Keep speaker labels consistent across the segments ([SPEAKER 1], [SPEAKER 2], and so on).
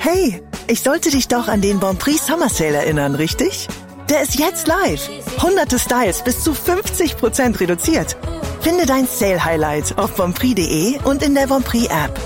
[SPEAKER 1] Hey, ich sollte dich doch an den Bonprix Summer Sale erinnern, richtig? Der ist jetzt live. Hunderte Styles bis zu 50% reduziert. Finde dein Sale-Highlight auf bonprix.de und in der Bonprix-App.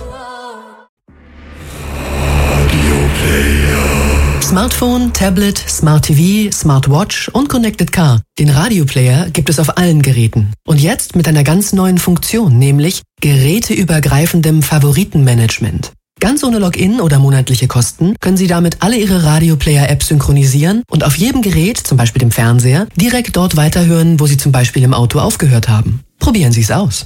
[SPEAKER 2] Smartphone, Tablet, Smart TV, Smartwatch und Connected Car. Den Radioplayer gibt es auf allen Geräten. Und jetzt mit einer ganz neuen Funktion, nämlich geräteübergreifendem Favoritenmanagement. Ganz ohne Login oder monatliche Kosten können Sie damit alle Ihre Radioplayer-Apps synchronisieren und auf jedem Gerät, zum Beispiel dem Fernseher, direkt dort weiterhören, wo Sie zum Beispiel im Auto aufgehört haben. Probieren Sie es aus.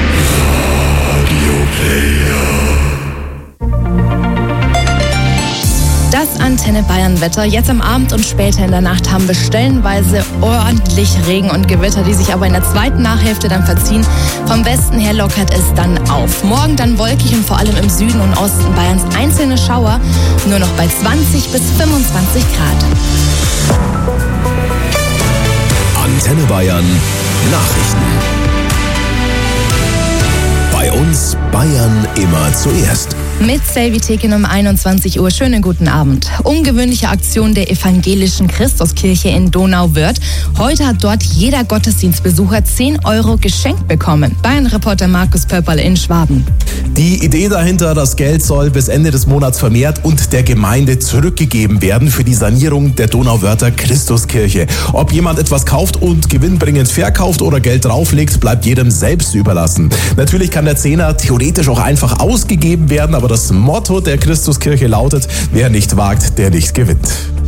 [SPEAKER 3] Das Antenne Bayern Wetter. Jetzt am Abend und später in der Nacht haben wir stellenweise ordentlich Regen und Gewitter, die sich aber in der zweiten Nachhälfte dann verziehen. Vom Westen her lockert es dann auf. Morgen dann wolkig und vor allem im Süden und Osten Bayerns einzelne Schauer. Nur noch bei 20 bis 25 Grad.
[SPEAKER 4] Antenne Bayern Nachrichten. Bei uns Bayern immer zuerst.
[SPEAKER 3] Mit Selvi Tekin um 21 Uhr. Schönen guten Abend. Ungewöhnliche Aktion der evangelischen Christuskirche in Donauwörth. Heute hat dort jeder Gottesdienstbesucher 10 € geschenkt bekommen. Bayern-Reporter Markus Pöpperl in Schwaben.
[SPEAKER 5] Die Idee dahinter, das Geld soll bis Ende des Monats vermehrt und der Gemeinde zurückgegeben werden für die Sanierung der Donauwörther Christuskirche. Ob jemand etwas kauft und gewinnbringend verkauft oder Geld drauflegt, bleibt jedem selbst überlassen. Natürlich kann der Zehner theoretisch auch einfach ausgegeben werden, aber das Motto der Christuskirche lautet: Wer nicht wagt, der nicht gewinnt.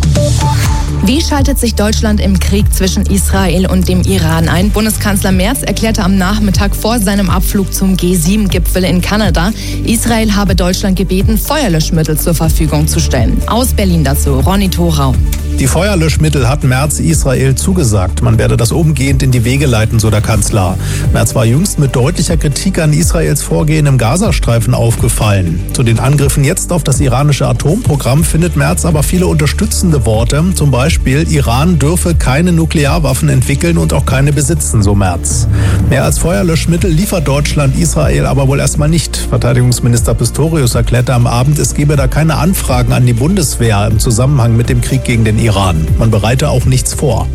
[SPEAKER 3] Wie schaltet sich Deutschland im Krieg zwischen Israel und dem Iran ein? Bundeskanzler Merz erklärte am Nachmittag vor seinem Abflug zum G7-Gipfel in Kanada, Israel habe Deutschland gebeten, Feuerlöschmittel zur Verfügung zu stellen. Aus Berlin dazu Ronny Thorau.
[SPEAKER 6] Die Feuerlöschmittel hat Merz Israel zugesagt. Man werde das umgehend in die Wege leiten, so der Kanzler. Merz war jüngst mit deutlicher Kritik an Israels Vorgehen im Gazastreifen aufgefallen. Zu den Angriffen jetzt auf das iranische Atomprogramm findet Merz aber viele unterstützende Worte. Zum Beispiel, Iran dürfe keine Nuklearwaffen entwickeln und auch keine besitzen, so Merz. Mehr als Feuerlöschmittel liefert Deutschland Israel aber wohl erstmal nicht. Verteidigungsminister Pistorius erklärte am Abend, es gebe da keine Anfragen an die Bundeswehr im Zusammenhang mit dem Krieg gegen den Iran. Man bereite auch nichts vor.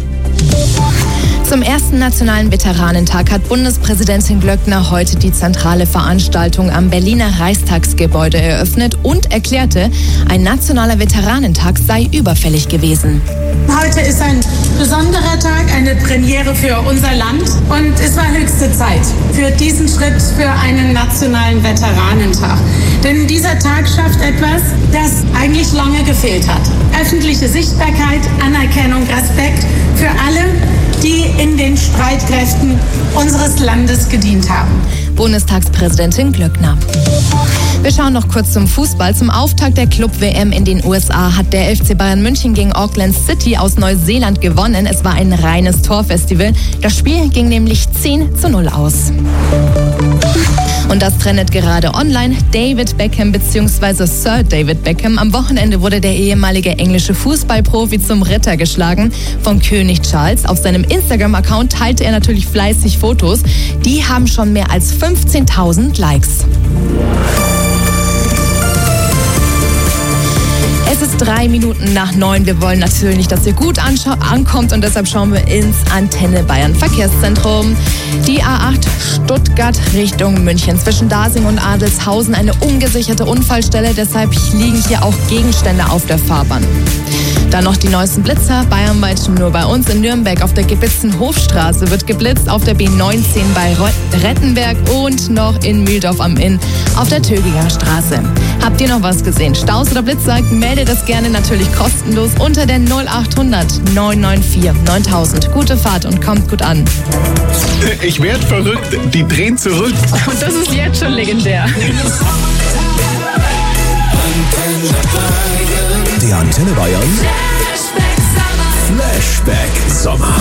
[SPEAKER 3] Zum ersten Nationalen Veteranentag hat Bundespräsidentin Glöckner heute die zentrale Veranstaltung am Berliner Reichstagsgebäude eröffnet und erklärte, ein nationaler Veteranentag sei überfällig gewesen.
[SPEAKER 7] Heute ist ein besonderer Tag, eine Premiere für unser Land und es war höchste Zeit für diesen Schritt für einen nationalen Veteranentag. Denn dieser Tag schafft etwas, das eigentlich lange gefehlt hat. Öffentliche Sichtbarkeit, Anerkennung, Respekt für alle, die in den Streitkräften unseres Landes gedient haben.
[SPEAKER 3] Bundestagspräsidentin Glöckner. Wir schauen noch kurz zum Fußball. Zum Auftakt der Club-WM in den USA hat der FC Bayern München gegen Auckland City aus Neuseeland gewonnen. Es war ein reines Torfestival. Das Spiel ging nämlich 10:0 aus. Und das trendet gerade online. David Beckham bzw. Sir David Beckham. Am Wochenende wurde der ehemalige englische Fußballprofi zum Ritter geschlagen von König Charles. Auf seinem Instagram-Account teilte er natürlich fleißig Fotos. Die haben schon mehr als 15.000 Likes. Es ist 3:03. Wir wollen natürlich nicht, dass ihr gut ankommt und deshalb schauen wir ins Antenne Bayern Verkehrszentrum. Die A8 Stuttgart Richtung München. Zwischen Dasing und Adelshausen eine ungesicherte Unfallstelle. Deshalb liegen hier auch Gegenstände auf der Fahrbahn. Dann noch die neuesten Blitzer. Bayernweit nur bei uns in Nürnberg auf der Gebitzenhofstraße wird geblitzt. Auf der B19 bei Rettenberg und noch in Mühldorf am Inn auf der Töginger Straße. Habt ihr noch was gesehen? Staus oder Blitzer? Meldet das gerne natürlich kostenlos unter der 0800 994 9000. Gute Fahrt und kommt gut an.
[SPEAKER 8] Ich werd verrückt. Die drehen zurück.
[SPEAKER 3] Und das ist jetzt schon legendär.
[SPEAKER 4] Der Antenne Bayern Flashback Sommer.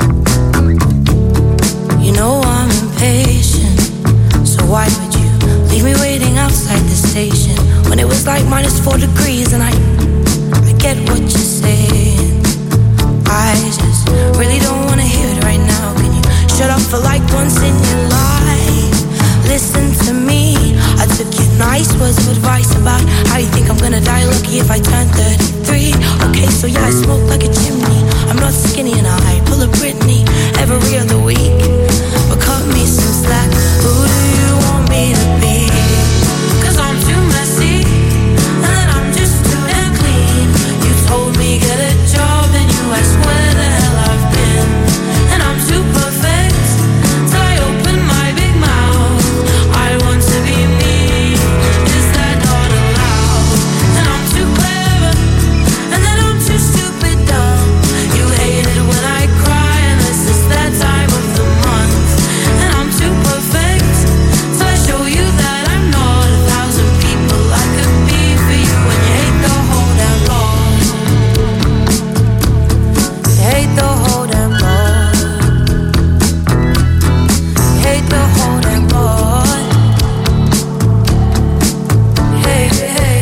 [SPEAKER 9] You know I'm impatient, so why would you leave? leave me waiting outside the station when it was like -4 degrees, and I get what you're saying. I just really don't wanna hear it right now. Can you shut up for like once in your life? Listen to me. I took your nice words of advice about how you think I'm gonna die lucky if I turn 33. Okay, so yeah, I smoke like a chimney. I'm not skinny and I pull a Britney every other week. But cut me some slack. Who do you want me to be? 'Cause I'm too messy and I'm just too damn clean. You told me get a job and you asked where the hell I've been. And I'm too perfect till I open my big mouth. I want to be me. Is that not allowed? And I'm too clever and then I'm too stupid dumb. You hate it when I cry and this is that time of the month. And I'm too perfect till I show you that I'm not 1,000 people I could be for you. And you hate the whole damn lot. You hate the whole damn lot. You hate the whole damn lot. Hey, hey.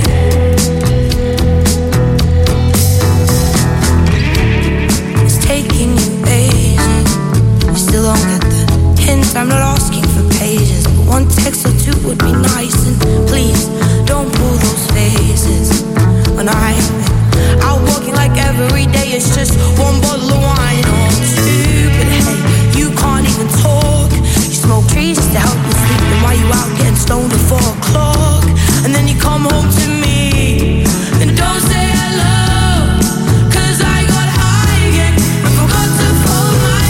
[SPEAKER 9] It's taking you ages. You still don't get the hint. I'm not asking for pages, but one text or two would be nice. And please don't pull those faces when I'm out walking like every day. It's just one bottle of wine. Oh, I'm stupid. Hey, you can't even talk. You smoke trees just to help you sleep. And while you out getting stoned at 4 o'clock, and then you come home to me and don't say hello. 'Cause I got high again and forgot to fold my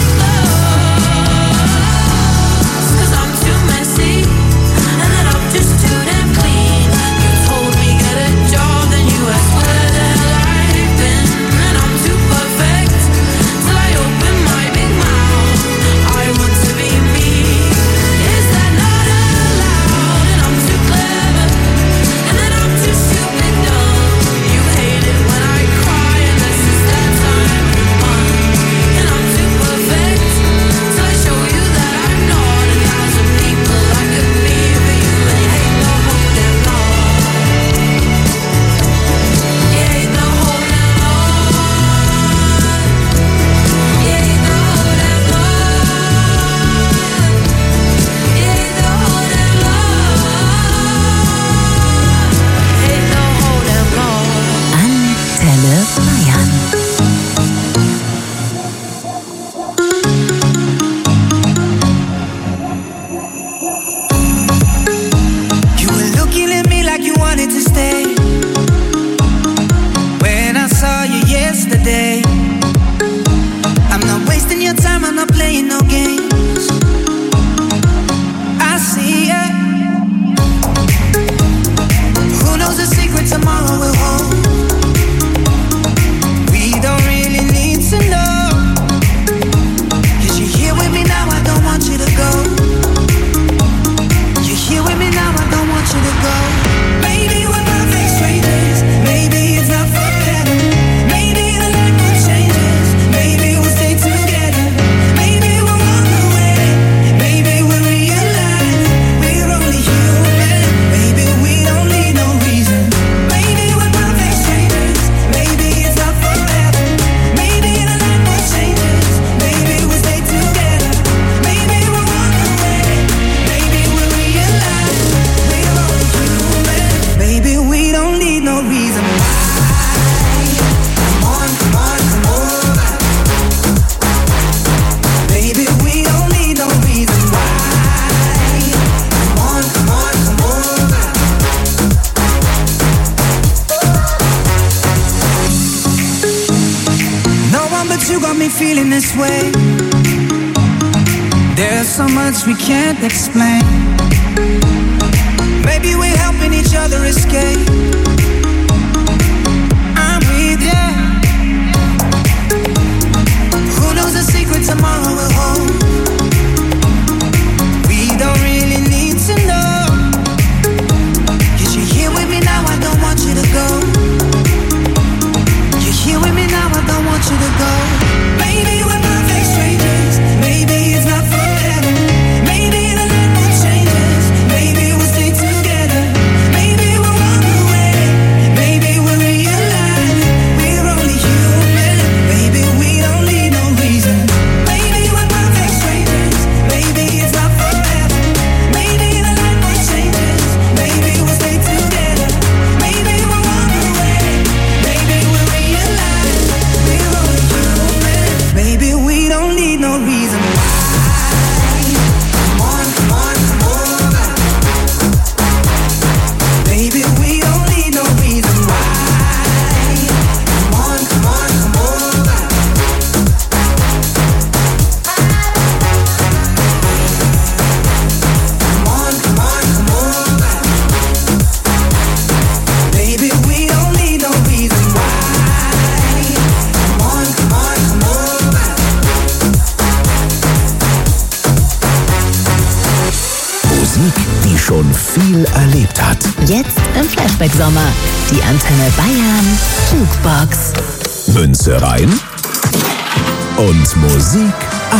[SPEAKER 9] clothes. 'Cause I'm too messy and then I'm just too damn clean. You told me get a job, then you asked where the hell I've been. And I'm too perfect till I open my big mouth. I want to be me. Is that not allowed? And I'm too clever and then I'm too stupid dumb. You hate it when I cry and this is that time of the month. And I'm too perfect till I show you that I'm not 1,000 people I could be for you. And you hate the whole damn lot. You hate the whole damn lot. You hate the whole damn lot. You hate the whole damn lot. Hate the whole damn lot.
[SPEAKER 10] Antenne Bayern.
[SPEAKER 11] You were looking at me like you wanted to stay. When I saw you yesterday, I'm not wasting your time, I'm not playing no games. I see it. Who knows the secret tomorrow will hold? We don't really need to know. 'Cause you're here with me now, I don't want you to go. You're here with me now, I don't want you to go. Maybe we're perfect strangers. Maybe it's not forever. Maybe the light will changes. Maybe we'll stay together. Maybe we'll walk away. Maybe we'll realize we're only human. Maybe we don't need no reason. Maybe we're perfect strangers. Maybe it's not forever. Maybe the light will changes. Maybe we'll stay together. Maybe we'll walk away. Maybe we'll realize we're only human. Maybe we don't need no reason why. Come on, come on, come over. Maybe we don't need no reason why. Come on, come on, come over. No one but you got me feeling this way. There's so much we can't explain. Maybe we're helping each other escape. I'm with you. Who knows the secret tomorrow will hold? We don't really need to know. 'Cause you're here with me now, I don't want you to go. You're here with me now, I don't want you to go. Maybe we're perfect strangers. Maybe it's not forever. Maybe the light will change us.
[SPEAKER 4] viel erlebt hat.
[SPEAKER 10] Jetzt im Flashback-Sommer. Die Antenne Bayern Jukebox.
[SPEAKER 4] Münze rein und Musik ab.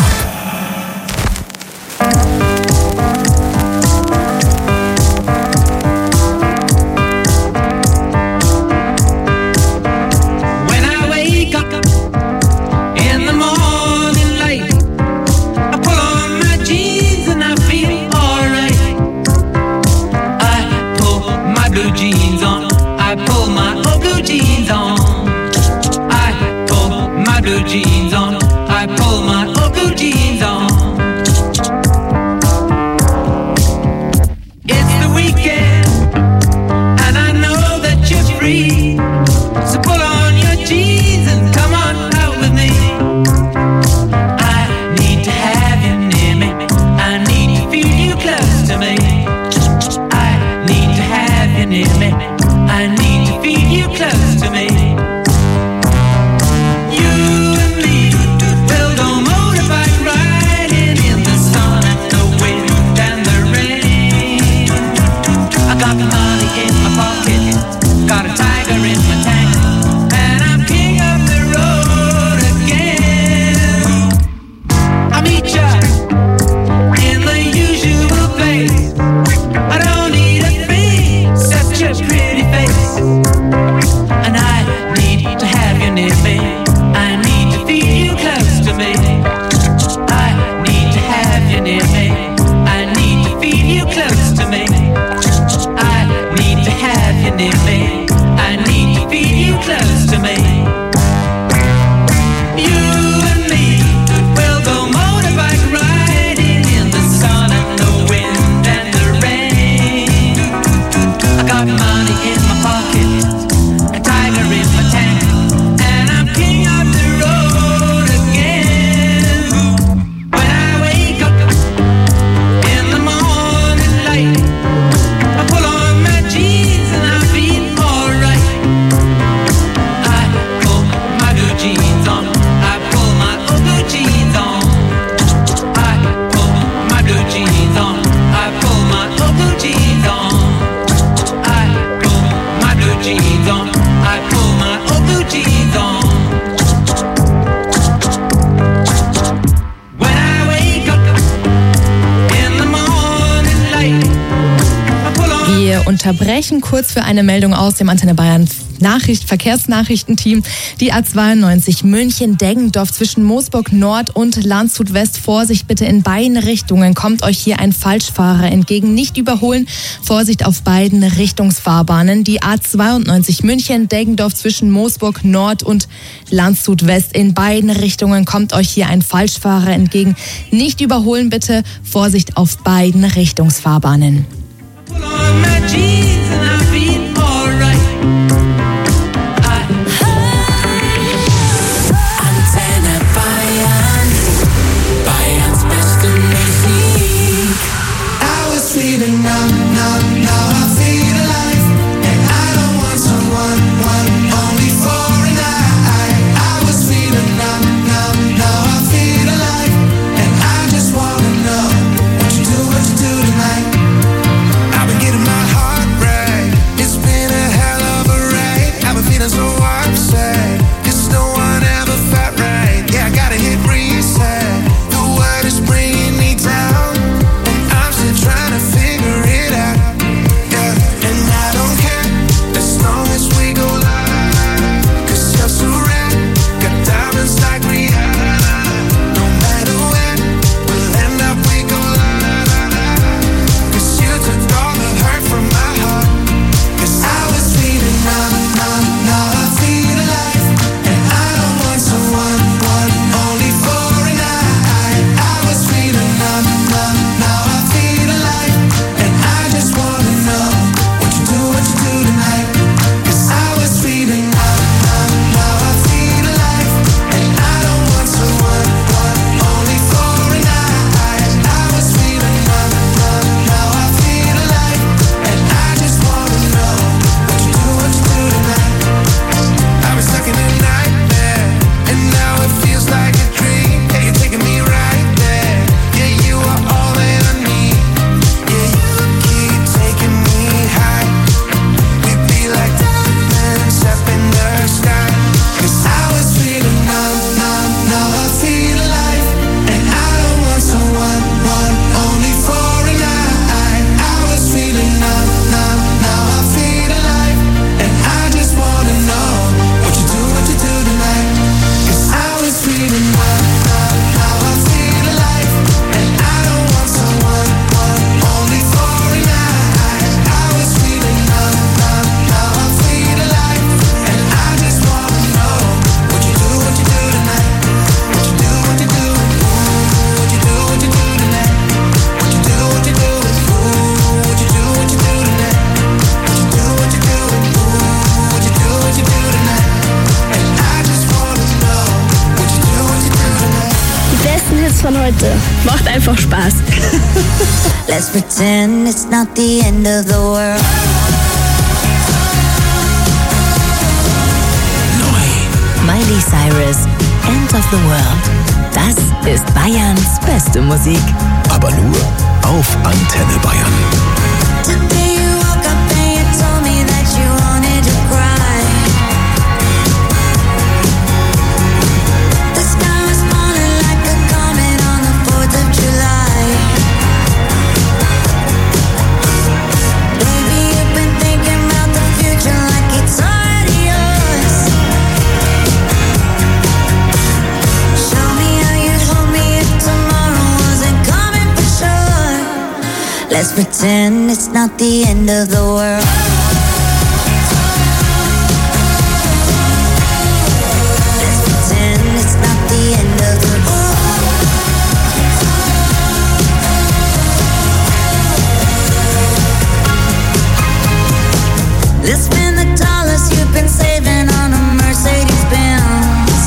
[SPEAKER 3] Unterbrechen kurz für eine Meldung aus dem Antenne Bayern Verkehrsnachrichtenteam. Die A92 München-Deggendorf zwischen Moosburg Nord und Landshut West. Vorsicht bitte in beiden Richtungen. Kommt euch hier ein Falschfahrer entgegen. Nicht überholen. Vorsicht auf beiden Richtungsfahrbahnen. Die A92 München-Deggendorf zwischen Moosburg Nord und Landshut West. In beiden Richtungen kommt euch hier ein Falschfahrer entgegen. Nicht überholen bitte. Vorsicht auf beiden Richtungsfahrbahnen.
[SPEAKER 11] I've been getting my heart right. It's been a hell of a ride.
[SPEAKER 12] Spaß von heute. Macht einfach Spaß.
[SPEAKER 9] Let's pretend it's not the end of the world. Miley Cyrus, End of the World. Das ist Bayerns beste Musik.
[SPEAKER 4] Aber nur auf Antenne Bayern.
[SPEAKER 9] Today you woke up and you told me that you wanted to cry. The sky was falling like a comet on the 4th of July. Baby, you've been thinking about the future like it's already yours. Show me how you'd hold me if tomorrow wasn't coming for sure. Let's pretend it's not the end of the world. Let's pretend it's not the end of the world. Let's spend the dollars you've been saving on a Mercedes-Benz.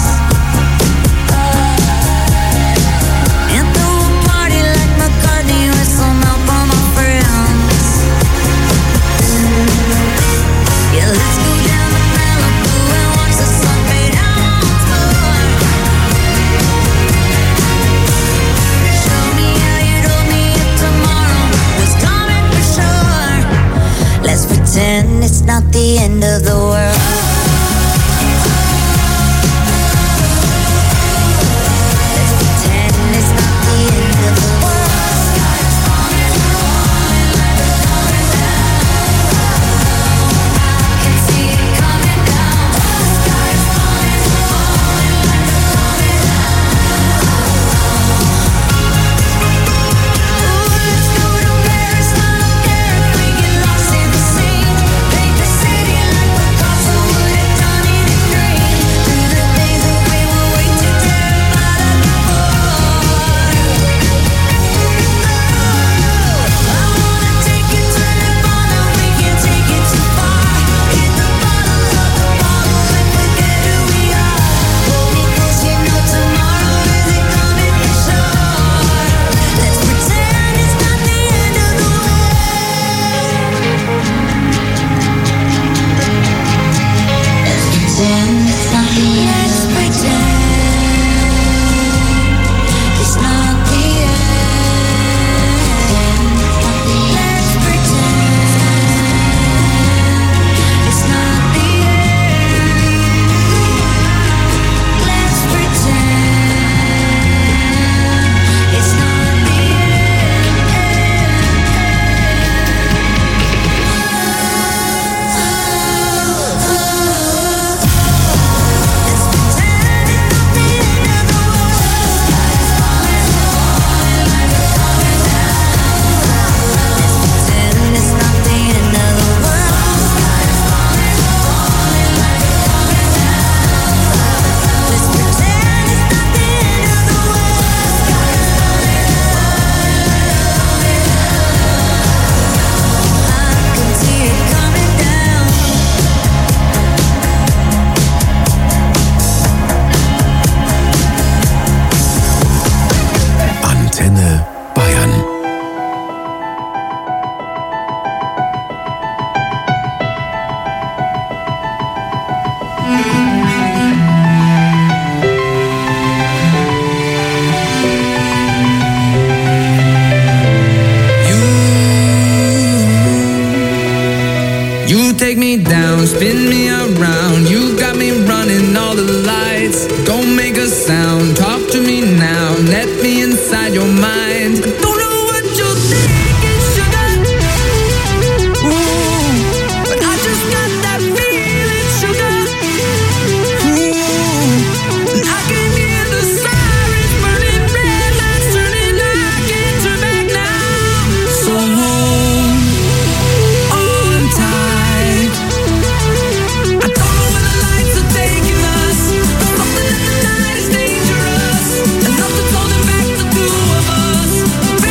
[SPEAKER 9] And throw a party like McCartney with some help from my friends. Yeah, let's go down to Malibu and watch the sun fade out once more. Show me how you'd hold me if tomorrow was coming for sure. Let's pretend it's not the end of the world. Let's pretend it's not the end of the world. I can see it coming down. The sky is falling, falling like a comet. Ooh, let's go to Paris, I don't care if we get lost in the sea. Paint the city like Picasso would have done it in green. Through the days that we were way too terrified of the war. I wanna take you to Nirvana, we can take it too far. Hit the bottom of the bottle and forget who we are. Hold me close, you know tomorrow isn't coming for sure. Let's pretend it's not the end of the world. Let's pretend it's not the end. Let's pretend it's not the end. Let's pretend it's not the end. Let's pretend it's not the Pretend it's not the end of the world. Let's pretend it's not the end of the world. I can see it coming down.
[SPEAKER 4] Antenne Bayern.
[SPEAKER 13] You take me down, spin me around. You got me running all the lights. Don't make a sound, talk to me now. Let me inside your mind. I don't know what you're thinking, sugar. Ooh, but I just got that feeling, sugar. Ooh, and I can hear the sirens burning, red lights turning. I can't turn back now. So hold on tight. I don't know where the lights are taking us, but something in the night is dangerous, and nothing's holding back the two of us.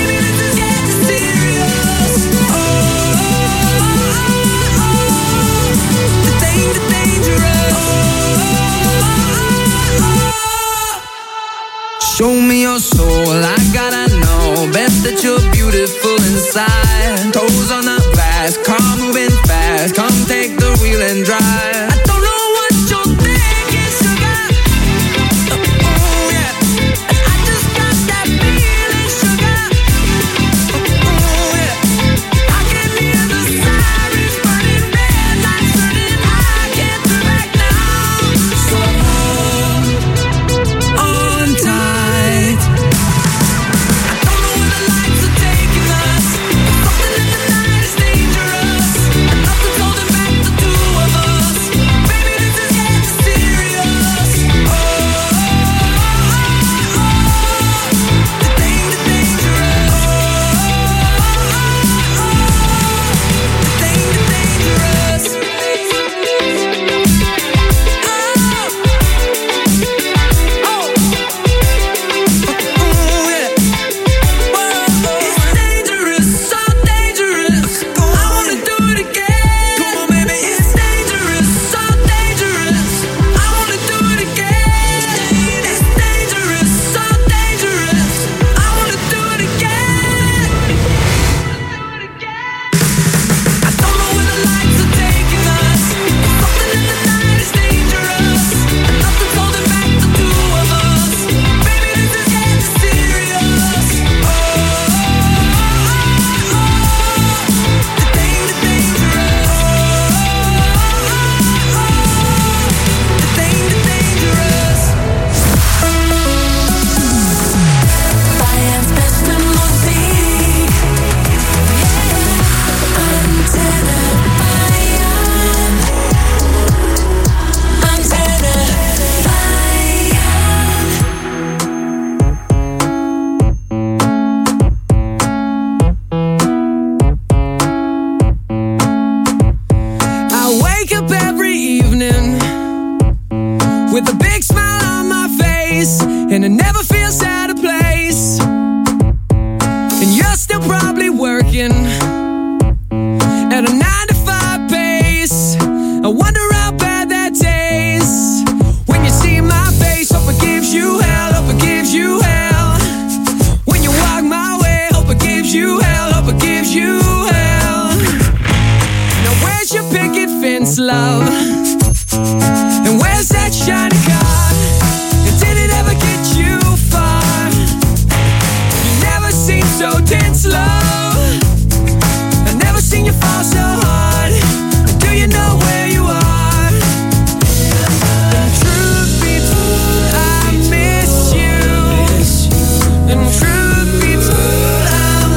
[SPEAKER 13] beautiful inside. Toes on the glass, car moving fast. Come take the wheel and drive. I don't know what you're thinking, sugar. Oh yeah, I just got that feeling, sugar. Oh yeah, I can hear the sirens burning, red lights turning. I can't turn back now. So hold on tight. I don't know where the lights are taking us. Something in the night is dangerous. Nothing's holding back the two of us. Baby, this is getting serious. Oh, the thing is dangerous. The thing is dangerous. It's dangerous, so dangerous. I wanna do it again. Come on, baby, it's dangerous, so dangerous. I wanna do it again. It's dangerous, so dangerous. I wanna do it again. I don't know where the lights are taking us. Something in the night is dangerous. Nothing's holding back the two of us. Baby, this is getting serious. Oh, the thing is dangerous. The thing is dangerous. Bayern's beste Musik. Antenne Bayern. Antenne I wake up every evening with a big smile on my face, and it never feels out of place. And you're still probably working at a 9-to-5 pace. I wonder how bad that tastes when you see my face. Hope it gives you hell, hope it gives you hell. When you walk my way, hope it gives you hell, hope it gives you hell. Now where's your picket fence, love? And where's that shiny car? And did it ever get you far? You never seem so tense, love. I've never seen you fall so hard. Do you know where you are? And truth be told, I miss you. And truth be told, I'm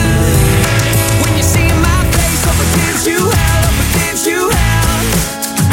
[SPEAKER 13] lying. When you see my face, hope it gives you hell, hope it gives you hell.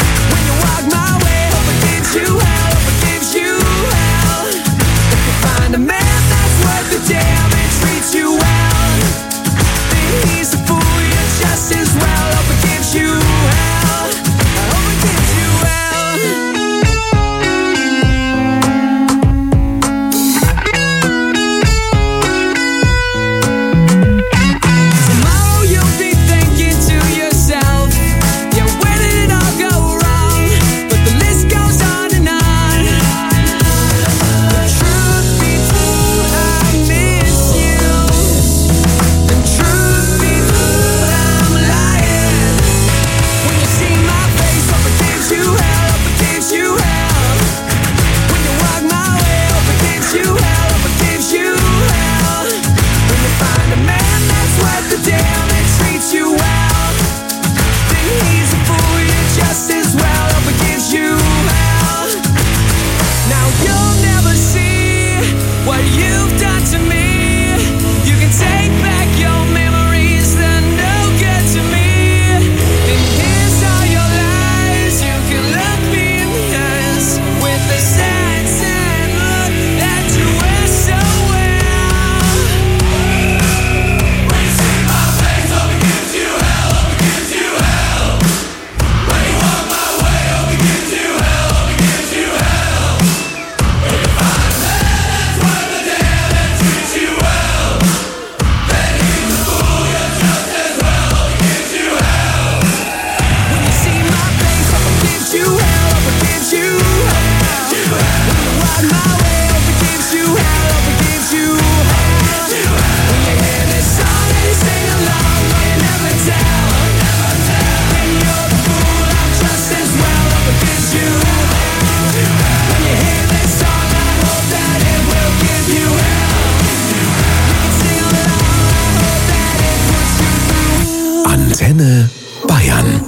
[SPEAKER 4] Antenne Bayern.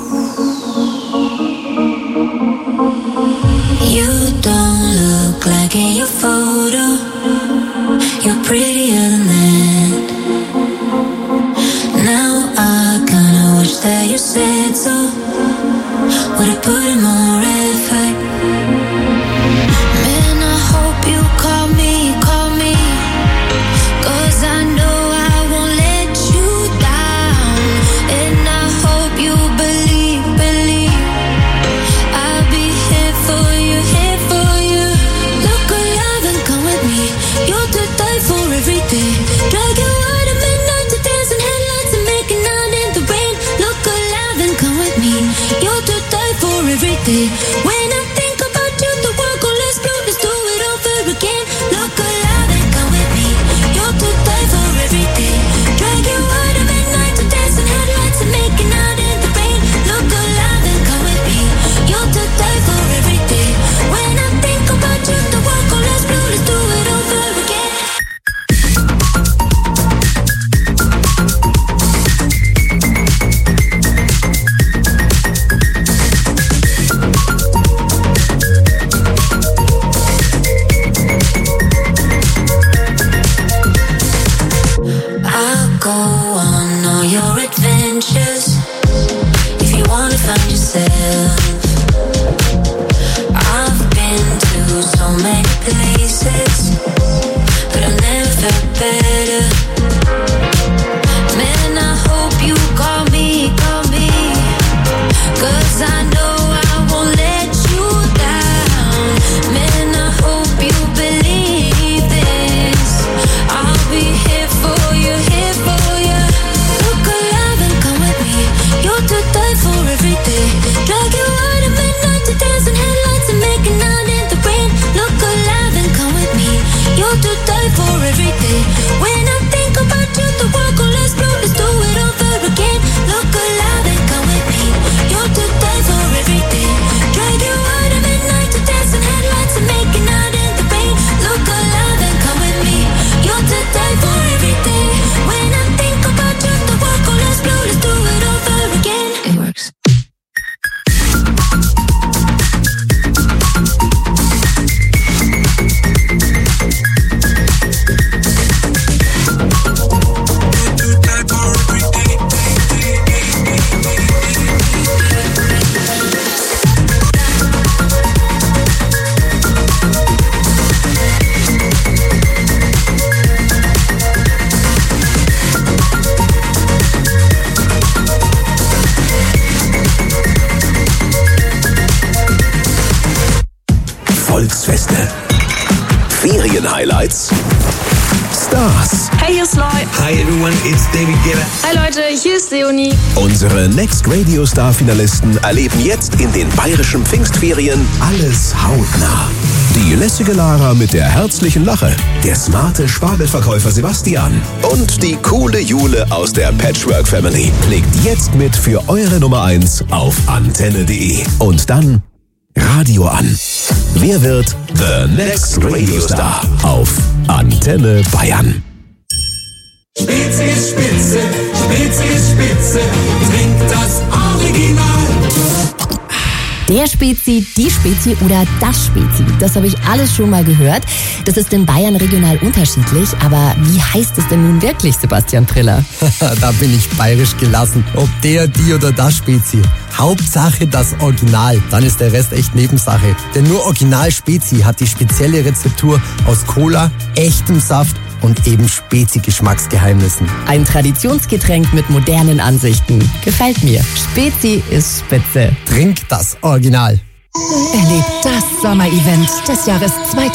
[SPEAKER 9] You don't look like in your photo. You're prettier than that. Now I kinda wish that you said so. Would've put in more effort. Man, I hope you call me, 'cause I know I won't let you down. And I hope you believe I'll be here for you, here for you. Look alive and come with me. You're to die for every day. Drag you out at midnight to dance in headlights and making out in the rain. Look alive and come with me. You're to die for every day. When I think about you, the world goes less blue. Let's do it over again. Look alive and come with me. You're to die for every day. Drag you out at midnight to dance in headlights and making out in the rain. Look alive and come with me. You're to die for every day. When I think about you, the world goes less blue. Let's do it over again. I'll go on all your adventures if you wanna find yourself. I've been to so many places, but I've never felt better. Man, I hope you call me, 'cause I know I won't let you down. Man, I hope you believe this. I'll be here for you, here for you. Look alive and come with me. You're to die for every day. Drag you out at midnight to dance in headlights and making out in the rain. Look alive and come with me. You're to die for every day. When I think about you, the world goes less blue. Let's do it over again. Look alive and come with me. You're to die for every day. Drag you out at midnight to dance in headlights and making out in the rain. Look alive and come with me. You're to die for every day. When I think about you, the world goes less blue. Let's do it over again. It works.
[SPEAKER 4] Volksfeste, Ferienhighlights, Stars.
[SPEAKER 14] Hey, hier ist Lloyd.
[SPEAKER 15] Hi everyone, it's David Guetta.
[SPEAKER 14] Hi Leute, hier ist Leonie.
[SPEAKER 4] Unsere Next Radio Star Finalisten erleben jetzt in den bayerischen Pfingstferien alles hautnah. Die lässige Lara mit der herzlichen Lache, der smarte Spargelverkäufer Sebastian und die coole Jule aus der Patchwork Family. Klickt jetzt mit für eure Nummer 1 auf antenne.de und dann Radio an. Wer wird The Next Radio Star auf Antenne Bayern?
[SPEAKER 13] Spezi ist Spitze, Spezi ist Spitze, trink das Original.
[SPEAKER 10] Der Spezi, die Spezi oder das Spezi, das habe ich alles schon mal gehört. Das ist in Bayern regional unterschiedlich, aber wie heißt es denn nun wirklich, Sebastian Triller?
[SPEAKER 16] Da bin ich bayerisch gelassen. Ob der, die oder das Spezi. Hauptsache das Original, dann ist der Rest echt Nebensache. Denn nur Original Spezi hat die spezielle Rezeptur aus Cola, echtem Saft und eben Spezi-Geschmacksgeheimnissen.
[SPEAKER 10] Ein Traditionsgetränk mit modernen Ansichten. Gefällt mir. Spezi ist spitze.
[SPEAKER 16] Trink das Original.
[SPEAKER 17] Erlebt das Sommerevent des Jahres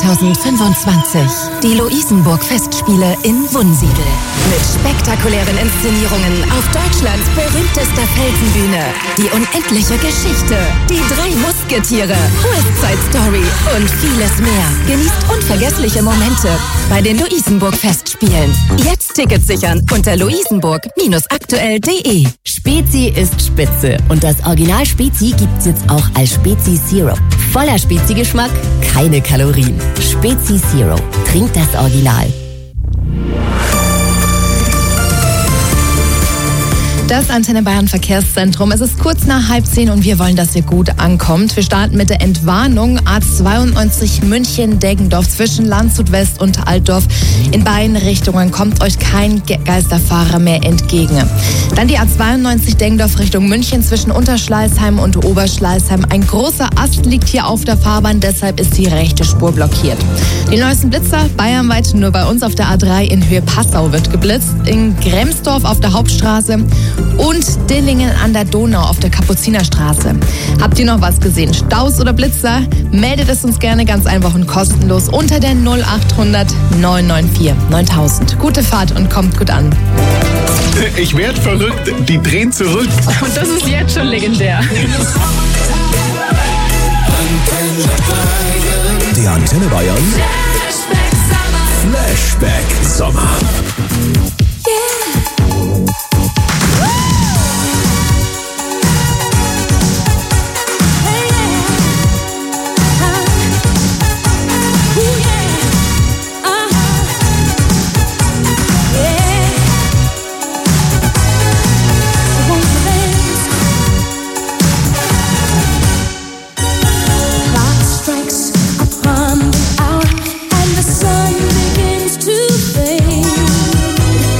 [SPEAKER 17] 2025. Die Luisenburg-Festspiele in Wunsiedel. Mit spektakulären Inszenierungen auf Deutschlands berühmtester Felsenbühne. Die unendliche Geschichte. Die 3 Musketiere. West Side Story und vieles mehr. Genießt unvergessliche Momente bei den Luisenburg-Festspielen. Jetzt Tickets sichern unter luisenburg-aktuell.de.
[SPEAKER 10] Spezi ist spitze und das Original Spezi gibt's jetzt auch als Spezi Zero. Voller Spezi-Geschmack, keine Kalorien. Spezi Zero. Trinkt das Original.
[SPEAKER 3] Das Antenne Bayern Verkehrszentrum. Es ist kurz nach 9:30 und wir wollen, dass ihr gut ankommt. Wir starten mit der Entwarnung A92 München-Deggendorf zwischen Landshut West und Altdorf. In beiden Richtungen kommt euch kein Geisterfahrer mehr entgegen. Dann die A92 Deggendorf Richtung München zwischen Unterschleißheim und Oberschleißheim. Ein großer Ast liegt hier auf der Fahrbahn, deshalb ist die rechte Spur blockiert. Die neuesten Blitzer bayernweit, nur bei uns auf der A3 in Höhe Passau wird geblitzt. In Gremsdorf auf der Hauptstraße und Dillingen an der Donau auf der Kapuzinerstraße. Habt ihr noch was gesehen? Staus oder Blitzer? Meldet es uns gerne ganz einfach und kostenlos unter der 0800 994 9000. Gute Fahrt und kommt gut an.
[SPEAKER 8] Ich werd verrückt, die drehen zurück.
[SPEAKER 12] Und das ist jetzt schon legendär.
[SPEAKER 4] Der Antenne Bayern Flashback Sommer.
[SPEAKER 9] Upon the hour and the sun begins to fade.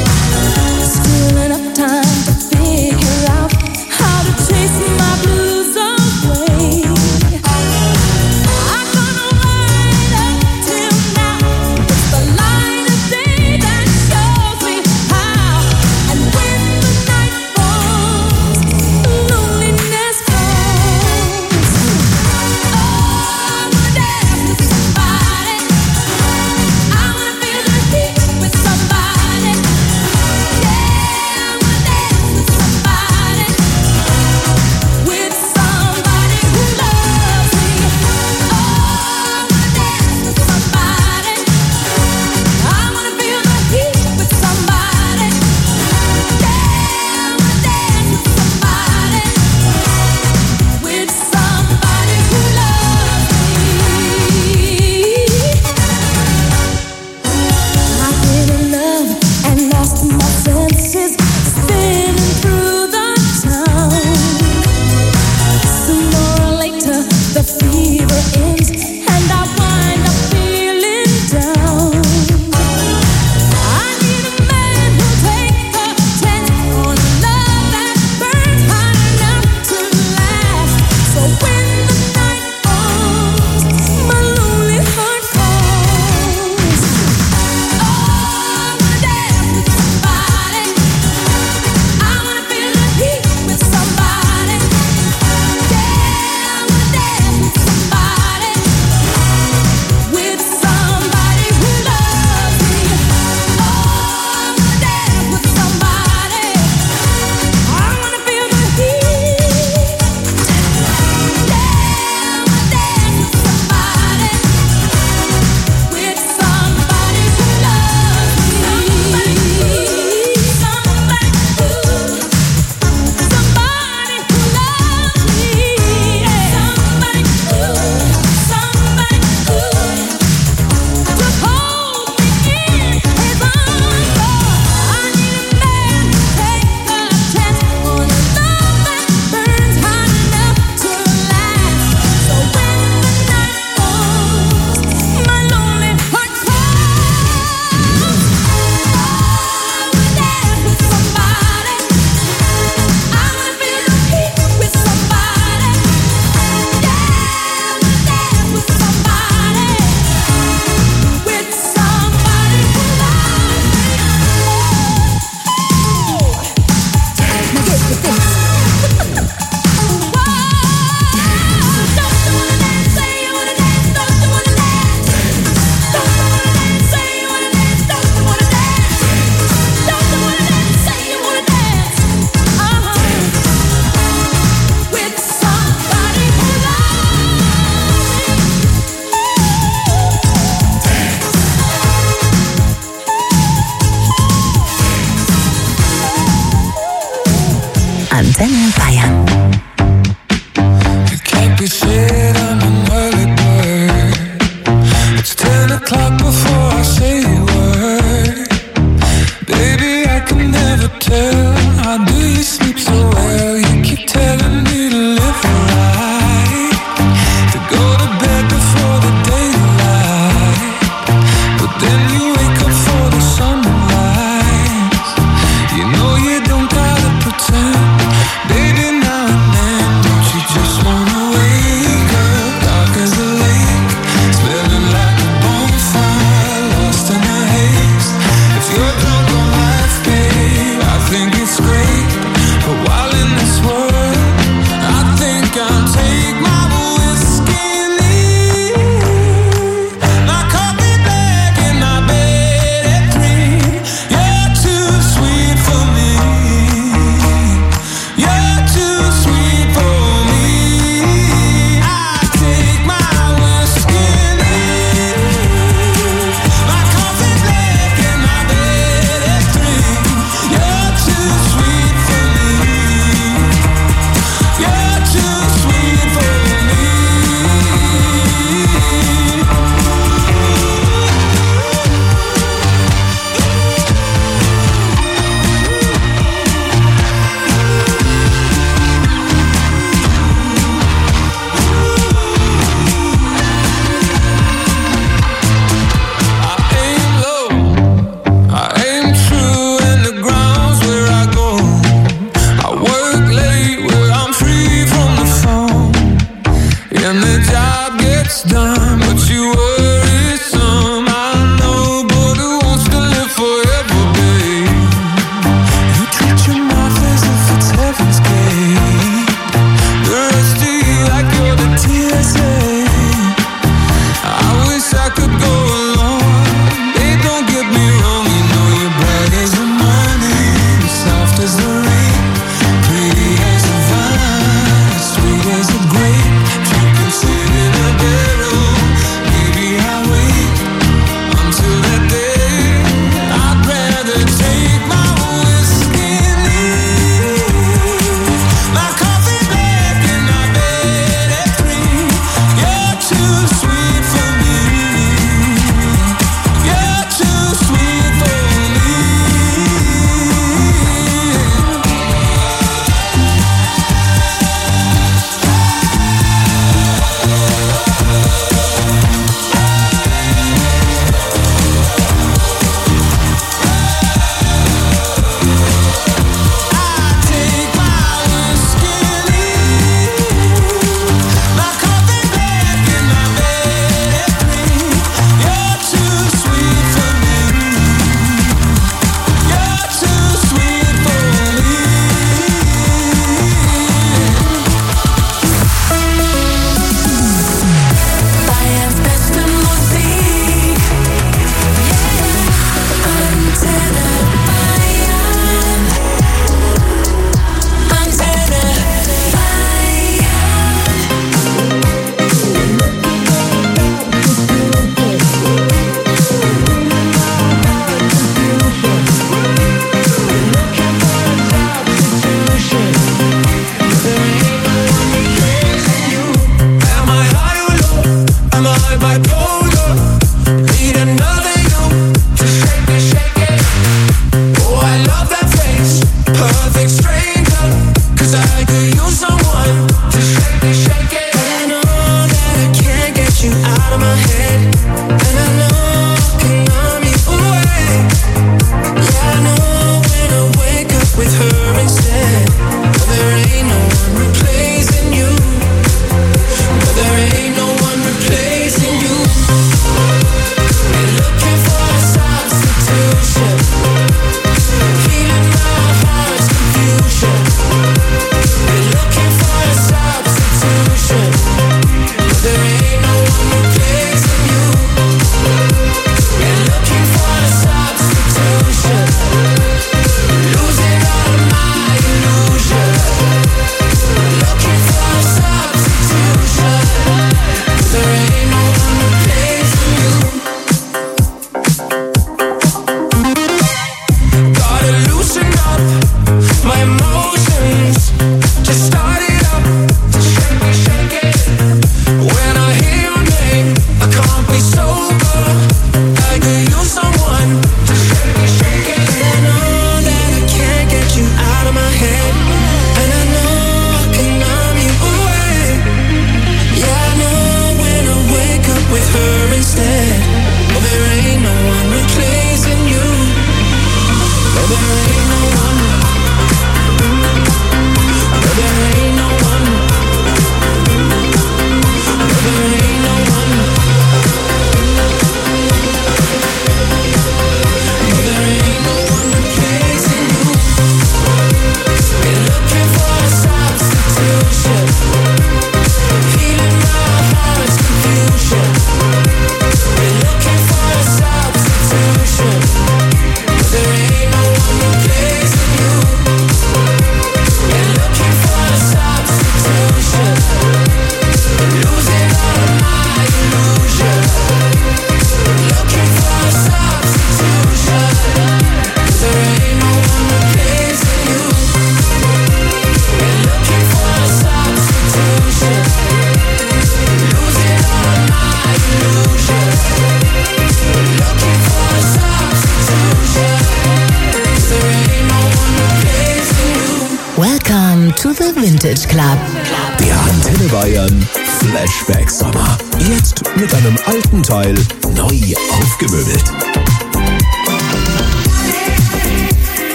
[SPEAKER 10] Beach Club.
[SPEAKER 4] Der Antenne Bayern Flashback Sommer. Jetzt mit einem alten Teil neu aufgemöbelt.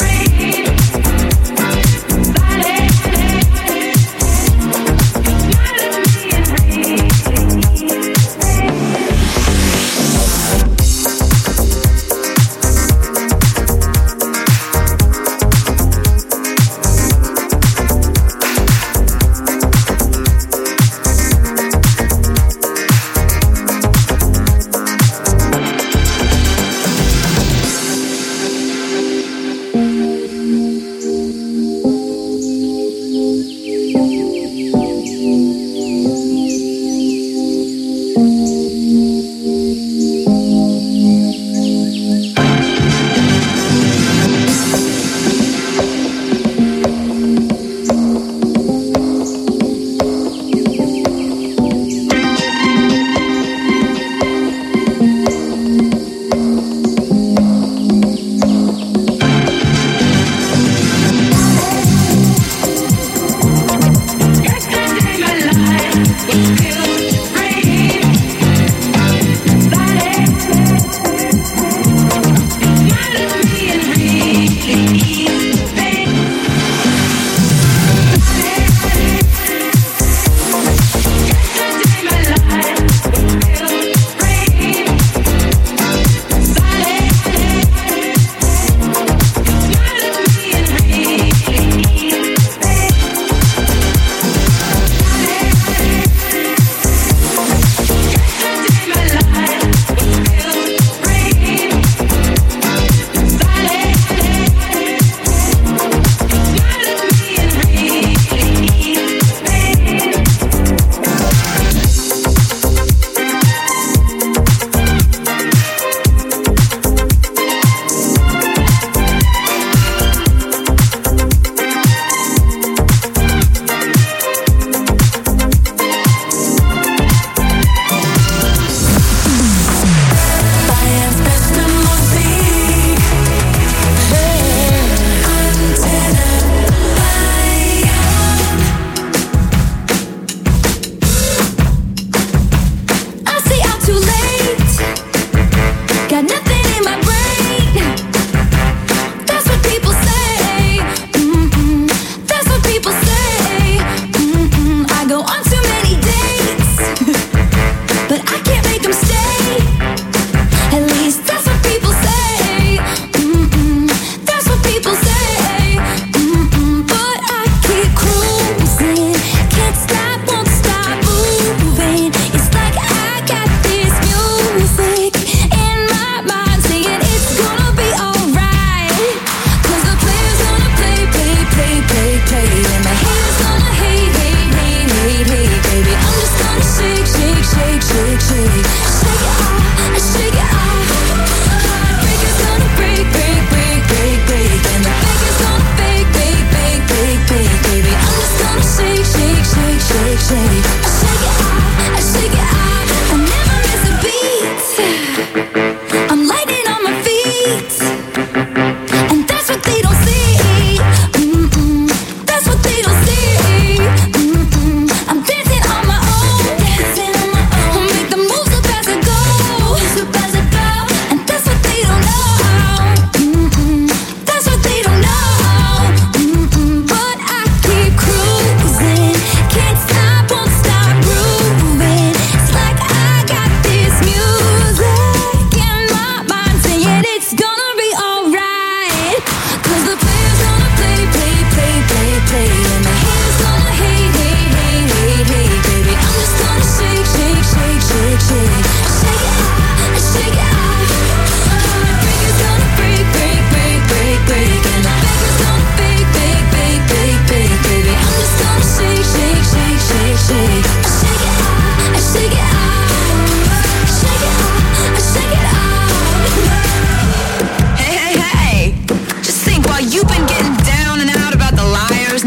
[SPEAKER 11] Yeah.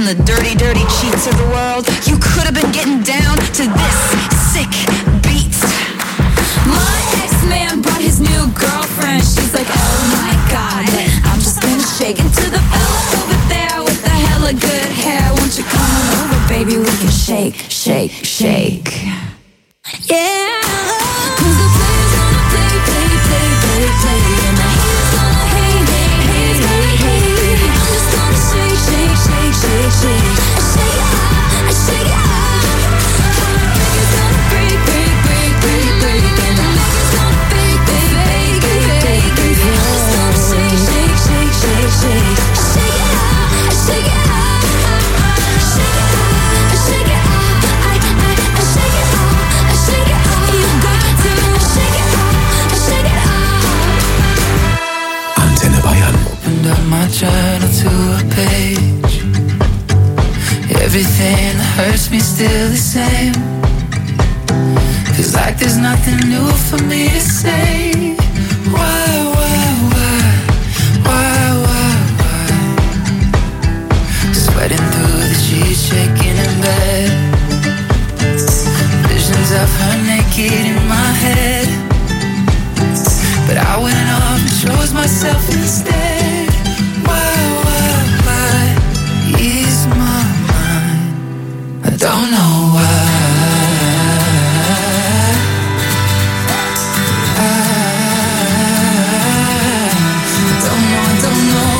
[SPEAKER 17] from the dirty, dirty cheats of the world. You could have been getting down to this sick beat. My ex-man brought his new girlfriend. She's like, oh my God, I'm just gonna shake into the fella over there with the hella good hair. Won't you come on over, baby? We can shake, shake, shake. Yeah. 'Cause the player's gonna play, play, play, play, play, and the haters gonna hate, hate, hate, hate, hate. I'm just gonna shake, shake, shake, shake, shake. I shake it up, I shake it up. Heartbreak is gonna break, break, break, break, break, and the love is gonna fake, fake, fake, fake, fake. I'm just gonna shake, shake, shake, shake, shake. I shake it up, I shake it up. Shake it up, I shake it up. I shake it up, I shake it up. You got to shake it up, I shake it up.
[SPEAKER 4] Antenne Bayern.
[SPEAKER 13] Opened up my journal to a page. Everything that hurts me still the same. Feels like there's nothing new for me to say. Why? Sweating through the sheets, shaking in bed. Visions of her naked in my head. But I went off and chose myself instead. Why? Ease my mind. I don't know why. I don't know.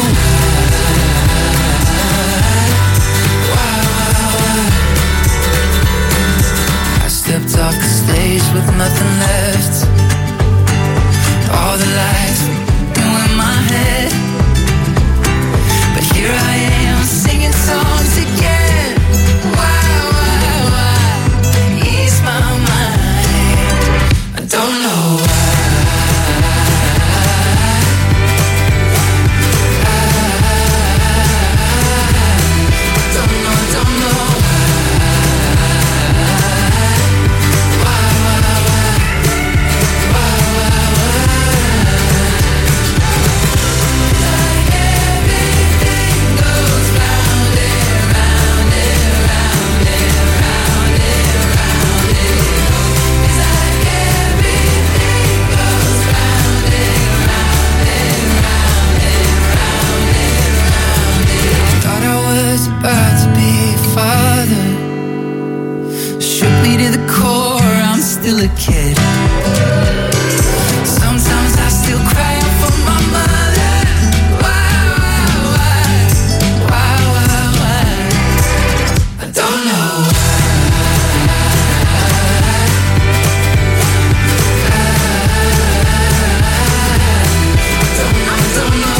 [SPEAKER 13] I stepped off the stage with nothing left. All the lights were in my head. But here I am singing songs again. Why? Ease my mind. I don't know why. Don't know. Thought I was about to be a father. Shook me to the core, I'm still a kid. Sometimes I still cry out for my mother. Why? I don't know. I don't know.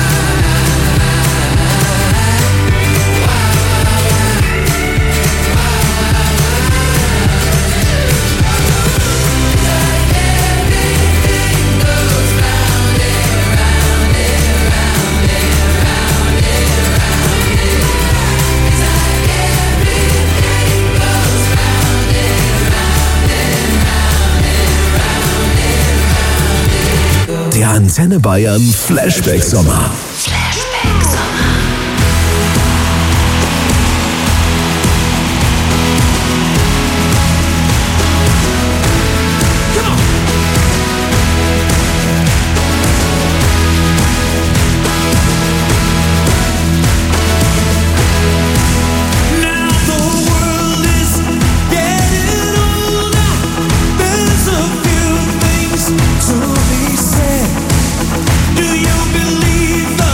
[SPEAKER 4] Der Antenne Bayern Flashback Sommer.
[SPEAKER 11] To be said, do you believe the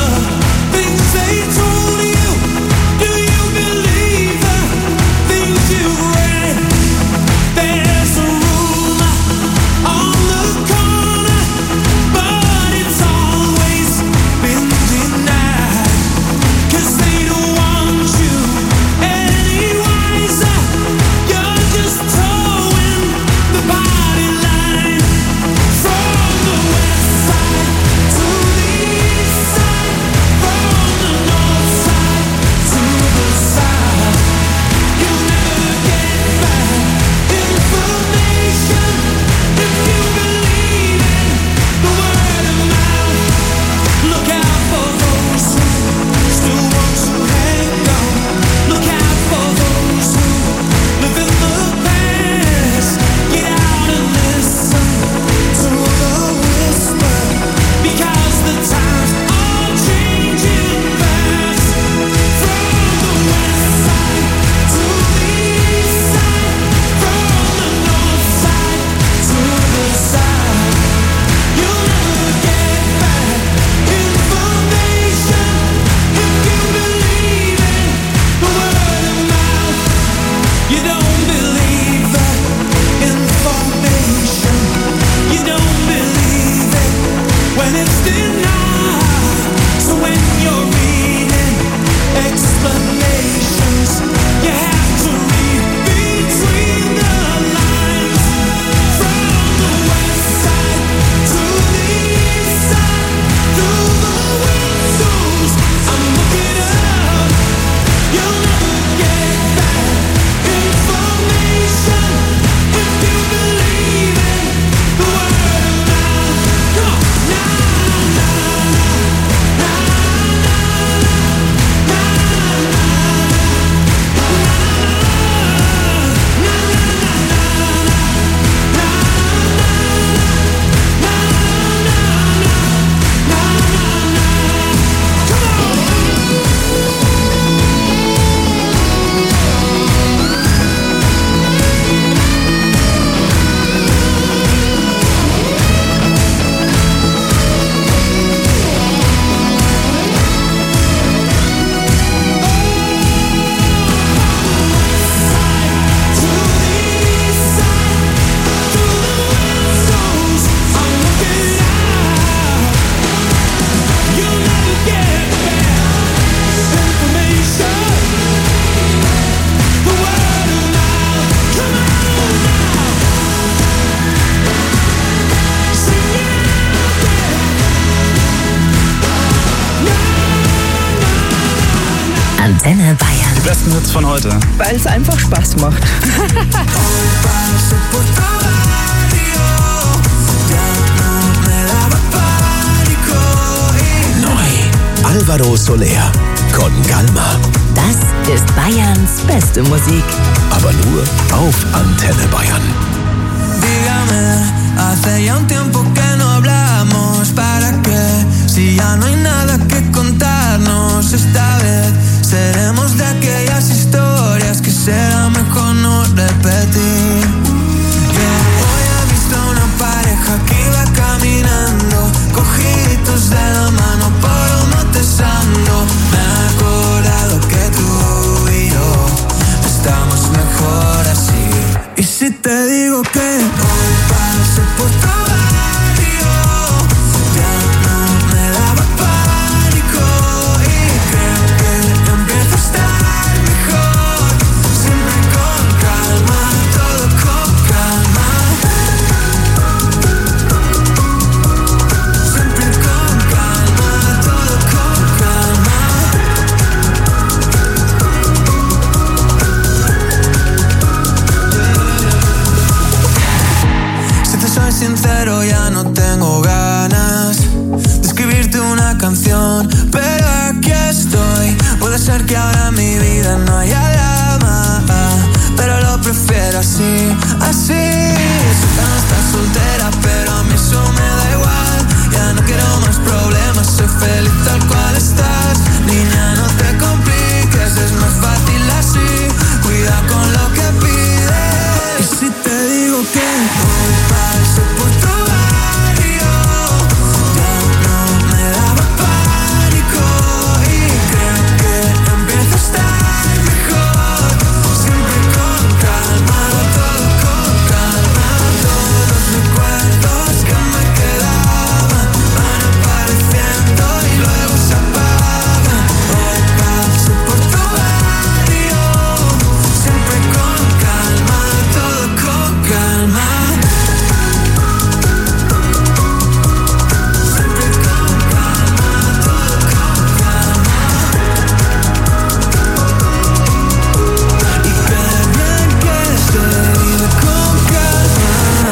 [SPEAKER 17] Antenne Bayern.
[SPEAKER 18] Die besten Hits von heute.
[SPEAKER 1] Weil es einfach Spaß macht.
[SPEAKER 4] Neu. Alvaro Soler. Con Calma.
[SPEAKER 17] Das ist Bayerns beste Musik.
[SPEAKER 4] Aber nur auf Antenne Bayern.
[SPEAKER 13] Dígame, hace ya un tiempo que no hablamos. ¿Para qué? Si ya no hay nada que contarnos. Esta vez seremos de aquellas historias que será mejor no repetir. Hoy he visto una pareja que iba caminando, cogiditos de la mano por uno tezando. Me he acordado que tú y yo estamos mejor así. Y si te digo que hoy pasé por tu barrio, ya no me daba pánico y creo que empiezo a estar mejor. Siempre con calma, todo con calma. Siempre con calma, todo con calma. Si te soy sincero, ya no tengo ganas de escribirte una canción, pero aquí estoy. Puede ser que ahora en mi vida no haya drama, pero lo prefiero así, así. Sé que no estás soltera, pero a mí eso me da igual. Ya no quiero más problemas, soy feliz tal cual estás. Niña, no te compliques, es más fácil así. Cuida con lo que pides. Y si te digo que hoy paso por tu barrio, ya no me daba pánico y creo que empiezo a estar mejor. Siempre con calma, todo con calma. Todos los recuerdos que me quedaban van apareciendo y luego se apagan. Hoy paso por tu barrio, siempre con calma, todo con calma. Siempre con calma, todo con calma. Y qué bien que se vive con calma.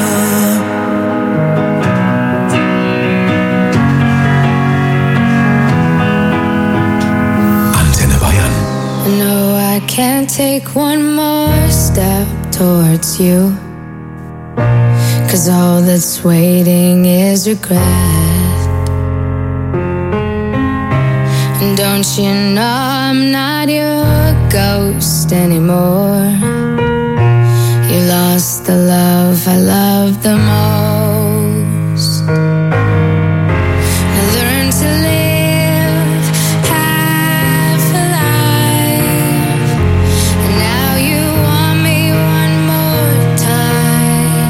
[SPEAKER 4] Antenne Bayern.
[SPEAKER 9] No, I can't take one more step towards you, 'cause all that's waiting is regret. And don't you know I'm not your ghost anymore? You lost the love I loved the most. I learned to live half alive, and now you want me one more time.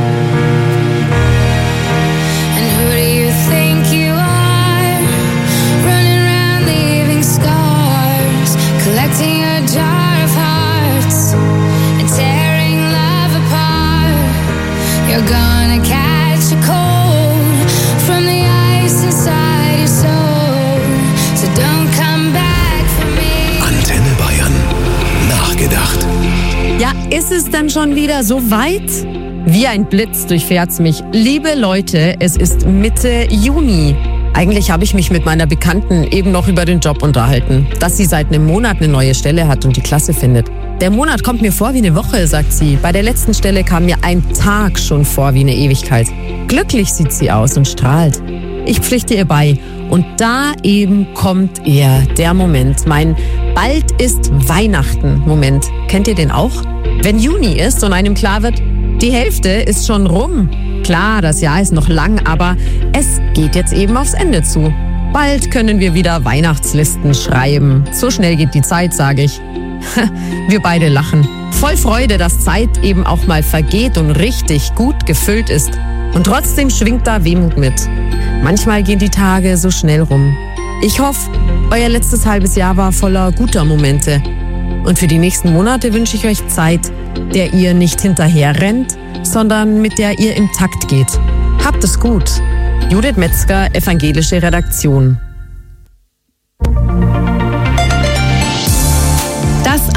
[SPEAKER 9] And who do you think you are? Running around leaving scars, collecting a jar of hearts and tearing love apart. You're gonna catch a cold from the ice inside your soul, so don't come back for me.
[SPEAKER 4] Antenne Bayern. Nachgedacht.
[SPEAKER 19] Ja, ist es dann schon wieder so weit? Wie ein Blitz durchfährt's mich. Liebe Leute, es ist Mitte Juni. Eigentlich habe ich mich mit meiner Bekannten eben noch über den Job unterhalten, dass sie seit einem Monat eine neue Stelle hat und die klasse findet. Der Monat kommt mir vor wie eine Woche, sagt sie. Bei der letzten Stelle kam mir ein Tag schon vor wie eine Ewigkeit. Glücklich sieht sie aus und strahlt. Ich pflichte ihr bei. Und da eben kommt er, der Moment, mein Bald ist Weihnachten-Moment. Kennt ihr den auch? Wenn Juni ist und einem klar wird, die Hälfte ist schon rum. Klar, das Jahr ist noch lang, aber es geht jetzt eben aufs Ende zu. Bald können wir wieder Weihnachtslisten schreiben. So schnell geht die Zeit, sage ich. Wir beide lachen. Voll Freude, dass Zeit eben auch mal vergeht und richtig gut gefüllt ist. Und trotzdem schwingt da Wehmut mit. Manchmal gehen die Tage so schnell rum. Ich hoffe, euer letztes halbes Jahr war voller guter Momente. Und für die nächsten Monate wünsche ich euch Zeit, der ihr nicht hinterher rennt, sondern mit der ihr im Takt geht. Habt es gut. Judith Metzger, Evangelische Redaktion.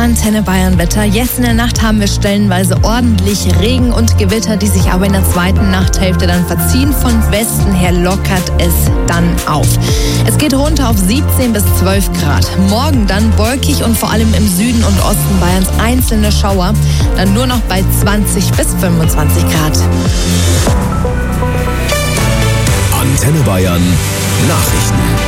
[SPEAKER 3] Antenne Bayern Wetter. Jetzt in der Nacht haben wir stellenweise ordentlich Regen und Gewitter, die sich aber in der zweiten Nachthälfte dann verziehen. Von Westen her lockert es dann auf. Es geht runter auf 17 bis 12 Grad. Morgen dann wolkig und vor allem im Süden und Osten Bayerns einzelne Schauer. Dann nur noch bei 20 bis 25 Grad.
[SPEAKER 4] Antenne Bayern Nachrichten.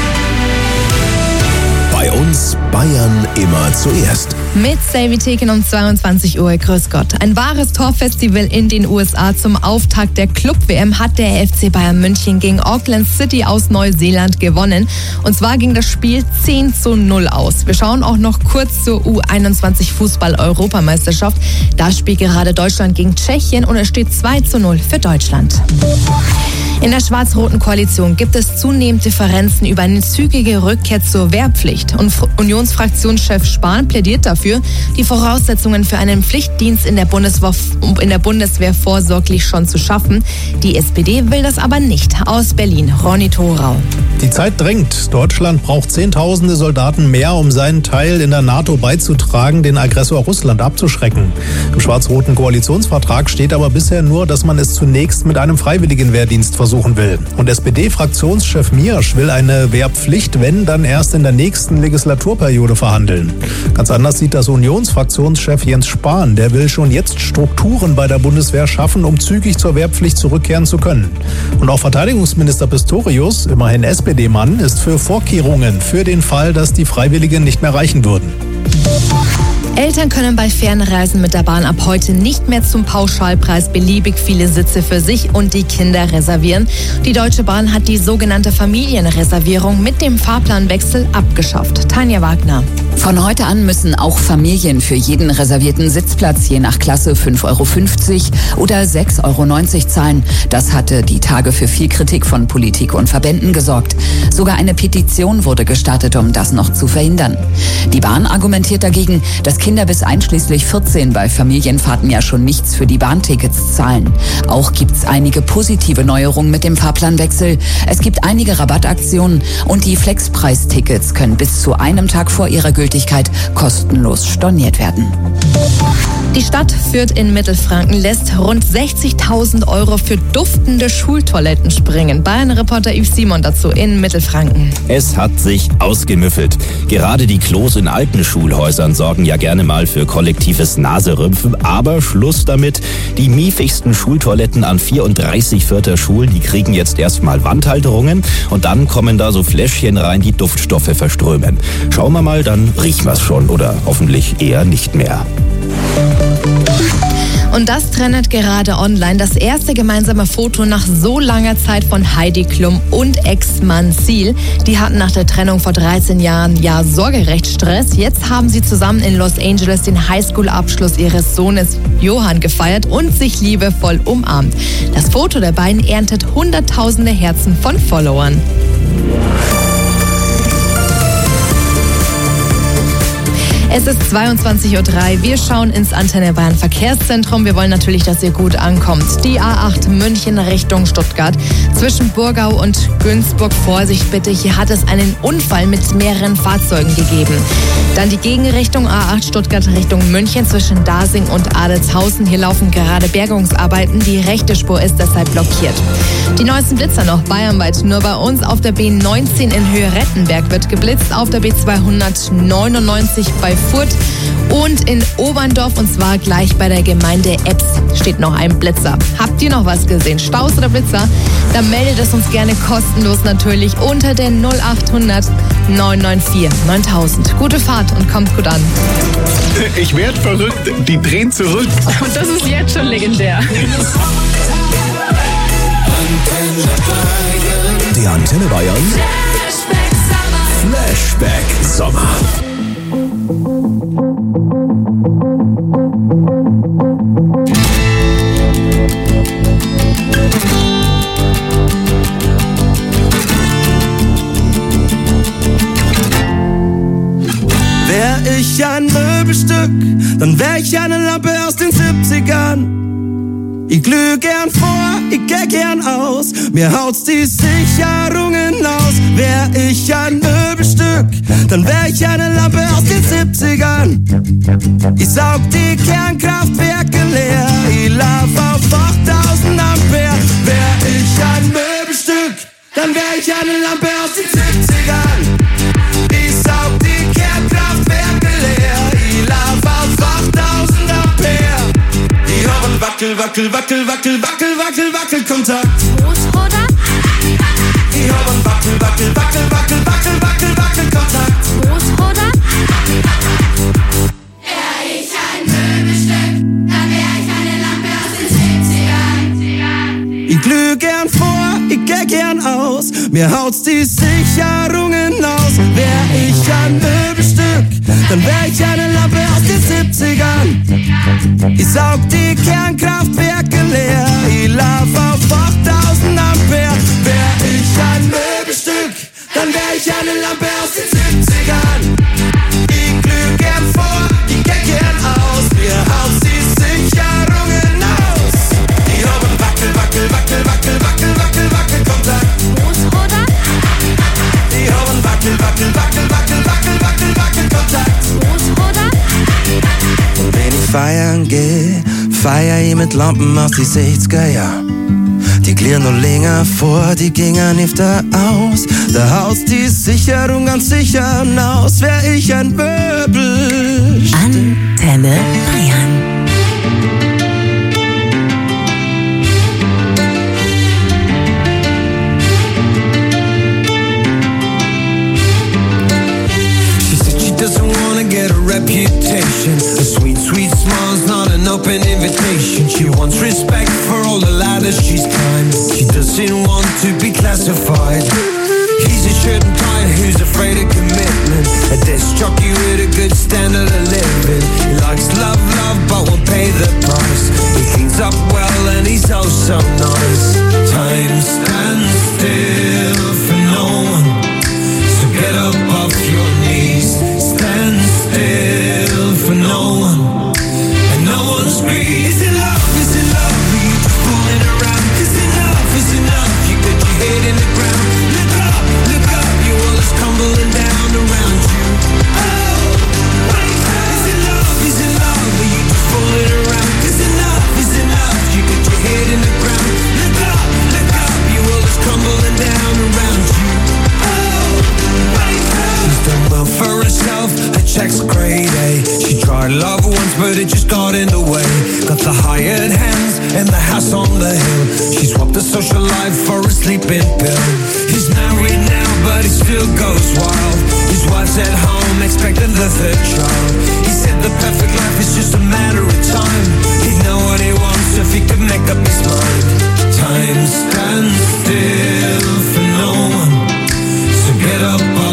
[SPEAKER 4] Bei uns Bayern immer zuerst.
[SPEAKER 3] Mit Savvy Theken um 22 Uhr. Grüß Gott. Ein wahres Torfestival in den USA. Zum Auftakt der Club-WM hat der FC Bayern München gegen Auckland City aus Neuseeland gewonnen. Und zwar ging das Spiel 10:0 aus. Wir schauen auch noch kurz zur U21 Fußball-Europameisterschaft. Da spielt gerade Deutschland gegen Tschechien und es steht 2:0 für Deutschland. In der schwarz-roten Koalition gibt es zunehmend Differenzen über eine zügige Rückkehr zur Wehrpflicht. Und Unionsfraktionschef Spahn plädiert dafür, die Voraussetzungen für einen Pflichtdienst in der Bundeswehr vorsorglich schon zu schaffen. Die SPD will das aber nicht. Aus Berlin, Ronny Thorau.
[SPEAKER 6] Die Zeit drängt. Deutschland braucht Zehntausende Soldaten mehr, um seinen Teil in der NATO beizutragen, den Aggressor Russland abzuschrecken. Im schwarz-roten Koalitionsvertrag steht aber bisher nur, dass man es zunächst mit einem freiwilligen Wehrdienst versuchen will. Und SPD-Fraktionschef Miersch will eine Wehrpflicht, wenn, dann erst in der nächsten Legislaturperiode verhandeln. Ganz anders sieht das Unionsfraktionschef Jens Spahn. Der will schon jetzt Strukturen bei der Bundeswehr schaffen, um zügig zur Wehrpflicht zurückkehren zu können. Und auch Verteidigungsminister Pistorius, immerhin SPD-Mann, ist für Vorkehrungen für den Fall, dass die Freiwilligen nicht mehr reichen würden.
[SPEAKER 3] Eltern können bei Fernreisen mit der Bahn ab heute nicht mehr zum Pauschalpreis beliebig viele Sitze für sich und die Kinder reservieren. Die Deutsche Bahn hat die sogenannte Familienreservierung mit dem Fahrplanwechsel abgeschafft. Tanja Wagner.
[SPEAKER 18] Von heute an müssen auch Familien für jeden reservierten Sitzplatz je nach Klasse 5,50 € oder 6,90 € zahlen. Das hatte die Tage für viel Kritik von Politik und Verbänden gesorgt. Sogar eine Petition wurde gestartet, um das noch zu verhindern. Die Bahn argumentiert dagegen, dass Kinder bis einschließlich 14 bei Familienfahrten ja schon nichts für die Bahntickets zahlen. Auch gibt's einige positive Neuerungen mit dem Fahrplanwechsel. Es gibt einige Rabattaktionen und die Flexpreistickets können bis zu einem Tag vor ihrer Gültigkeit kostenlos storniert werden.
[SPEAKER 3] Die Stadt Fürth in Mittelfranken lässt rund 60.000 € für duftende Schultoiletten springen. Bayern-Reporter Yves Simon dazu in Mittelfranken.
[SPEAKER 20] Es hat sich ausgemüffelt. Gerade die Klos in alten Schulhäusern sorgen ja gerne mal für kollektives Naserümpfen. Aber Schluss damit. Die miefigsten Schultoiletten an 34 Fürther Schulen, die kriegen jetzt erstmal Wandhalterungen und dann kommen da so Fläschchen rein, die Duftstoffe verströmen. Schauen wir mal, dann riechen wir es schon oder hoffentlich eher nicht mehr.
[SPEAKER 3] Und das trendet gerade online. Das erste gemeinsame Foto nach so langer Zeit von Heidi Klum und Ex-Mann Seal. Die hatten nach der Trennung vor 13 Jahren ja Sorgerechtsstress. Jetzt haben sie zusammen in Los Angeles den Highschool-Abschluss ihres Sohnes Johann gefeiert und sich liebevoll umarmt. Das Foto der beiden erntet hunderttausende Herzen von Followern. Es ist 22:03 Uhr. Wir schauen ins Antenne Bayern Verkehrszentrum. Wir wollen natürlich, dass ihr gut ankommt. Die A8 München Richtung Stuttgart. Zwischen Burgau und Günzburg. Vorsicht bitte, hier hat es einen Unfall mit mehreren Fahrzeugen gegeben. Dann die Gegenrichtung A8 Stuttgart Richtung München zwischen Dasing und Adelshausen. Hier laufen gerade Bergungsarbeiten. Die rechte Spur ist deshalb blockiert. Die neuesten Blitzer noch bayernweit. Nur bei uns auf der B19 in Höhe Rettenberg wird geblitzt. Auf der B299 bei Furth und in Oberndorf und zwar gleich bei der Gemeinde Ebbs steht noch ein Blitzer. Habt ihr noch was gesehen? Staus oder Blitzer? Dann meldet es uns gerne kostenlos natürlich unter der 0800 994 9000. Gute Fahrt und kommt gut an.
[SPEAKER 8] Ich werd verrückt, die drehen zurück.
[SPEAKER 12] Und das ist jetzt schon legendär.
[SPEAKER 4] Der Antenne Bayern Flashback Sommer.
[SPEAKER 11] Wär ich ein Möbelstück, dann wär ich eine Lampe aus den 70ern. Ich glüh gern vor, ich geh gern aus, mir haut's die Sicherungen aus. Wär ich ein Möbelstück, Möbelstück, dann wär ich eine Lampe aus den 70ern. Ich saug die Kernkraftwerke leer, ich lauf auf 8000 Ampere. Wär ich ein Möbelstück, dann wär ich eine Lampe aus den 70ern. Ich saug die Kernkraftwerke leer, ich lauf auf 8000 Ampere. Ich hab einen Wackel, Wackel, Wackel, Wackel, Wackel, Wackel, Wackelkontakt.
[SPEAKER 9] Großvater?
[SPEAKER 11] Ich hab einen Wackel, Wackel, Wackel, Wackel, Wackel, Wackel, Wackelkontakt.
[SPEAKER 9] Großvater? Wär ich ein Möbelstück, dann wär ich eine Lampe aus den 70ern.
[SPEAKER 11] Ich glüh gern vor, ich geh gern aus, mir haut's die Sicherungen aus. Wär ich ein Möbelstück, dann wär ich eine Lampe aus den 70ern. Ich saug die Kernkraftwerke leer, ich lauf auf 8000 Ampere. Wär ich ein Möbelstück, dann wär ich eine Lampe aus den 70ern. Ich glüh gern vor, ich geh gern aus, mir haut's die Sicherungen aus. Ich hab einen Wackel, Wackel, Wackel, Wackel, Wackel, Wackel, Wackelkontakt.
[SPEAKER 9] Großvater?
[SPEAKER 11] Ich hab einen Wackel, Wackel, Wackel, Wackel, Wackel, Wackel, Wackelkontakt.
[SPEAKER 9] Großvater?
[SPEAKER 11] Und wenn ich feiern geh, feier ich mit Lampen aus die 60er Jahr. Die klirren noch länger vor, die gingen öfter aus. Da haut die Sicherung ganz sicher aus. Wär ich ein Möbelstück.
[SPEAKER 17] Antenne Bayern.
[SPEAKER 15] Doesn't wanna get a reputation. A sweet, sweet smile's not an open invitation. She wants respect for all the ladders she's climbed. She doesn't want to be classified. He's a shirt and tie who's afraid of commitment. A desk jockey with a good standard of living. He likes love, love, but won't pay the price. He cleans up well and he's oh so nice. Time stands still for no one, so get up off your knees. Stand still for no one, and no one screams. Is it love? Is it love? Are you just fooling around? Is enough? Is enough? You got your head in the ground. Look up, your world is crumbling down around you. Oh, wait, is it love? Is it love? Are you just fooling around? Is enough? You got your head in the ground. Look up, your world is crumbling down around you. Oh, wait, she's done well for herself, her check's grade A. She tried love once but it just got in the way. Got the hired hands and the house on the hill. She swapped the social life for a sleeping pill. He's married now but he still goes wild. His wife's at home expecting the third child. He said the perfect life is just a matter of time. He'd know what he wants if he could make up his mind. Time stands still for no one, so get up